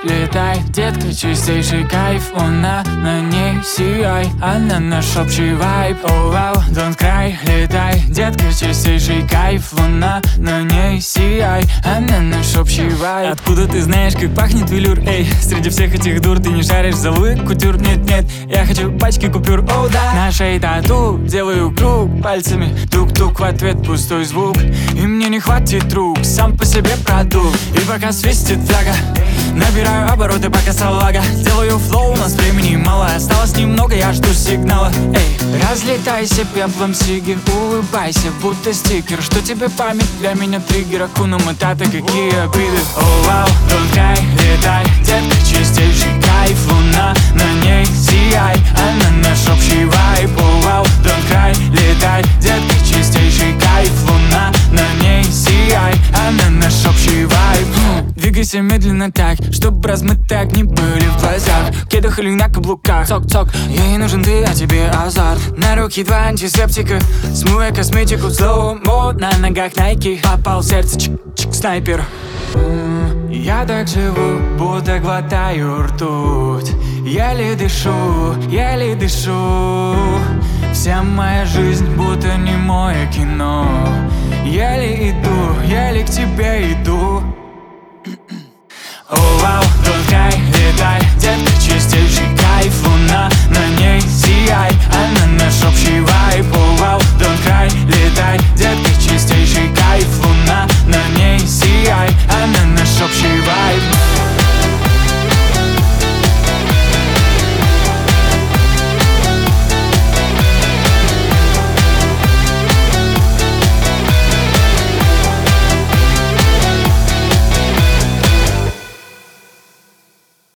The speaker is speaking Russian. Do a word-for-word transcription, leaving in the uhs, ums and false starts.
летай, детка, чистейший кайф. Луна, на ней сияй, она наш общий вайб. Oh wow, don't cry, летай, детка, чистейший кайф. Луна, на ней сияй, она наш общий вайб. Откуда ты знаешь, как пахнет велюр? Эй, среди всех этих дур ты не шаришь за лык кутюр. Нет-нет, я хочу пачки купюр, оу oh, да. На шее тату, делаю круг пальцами, тук-тук, в ответ пустой звук. И мне не хватит рук, сам по себе продукт. И пока свистит фляга, набираю обороты, пока салага. Делаю флоу, у нас времени мало, осталось немного, я жду сигнала. Эй, разлетайся пеплом сиги, улыбайся, будто стикер. Что тебе память, для меня триггер. Акуна Матата, какие обиды. Oh wow, don't cry, летай, детка, чистейший кайф. Луна, на ней сияй, она наш общий вайб. Oh wow, don't cry, летай, детка, чистейший кайф. Луна, на ней сияй, она наш общий вайб. Двигайся медленно так, чтобы размытые огни были в глазах. В кедах или на каблуках, цок-цок, ей нужен ты, а тебе азарт. На руки два антисептика, смывая косметику в слоумо. На ногах найки, попал в сердце чик-чик снайпер. Я так живу, будто глотаю ртуть. Еле дышу, еле дышу. Вся моя жизнь будто немое кино. Еле иду, еле к тебе иду.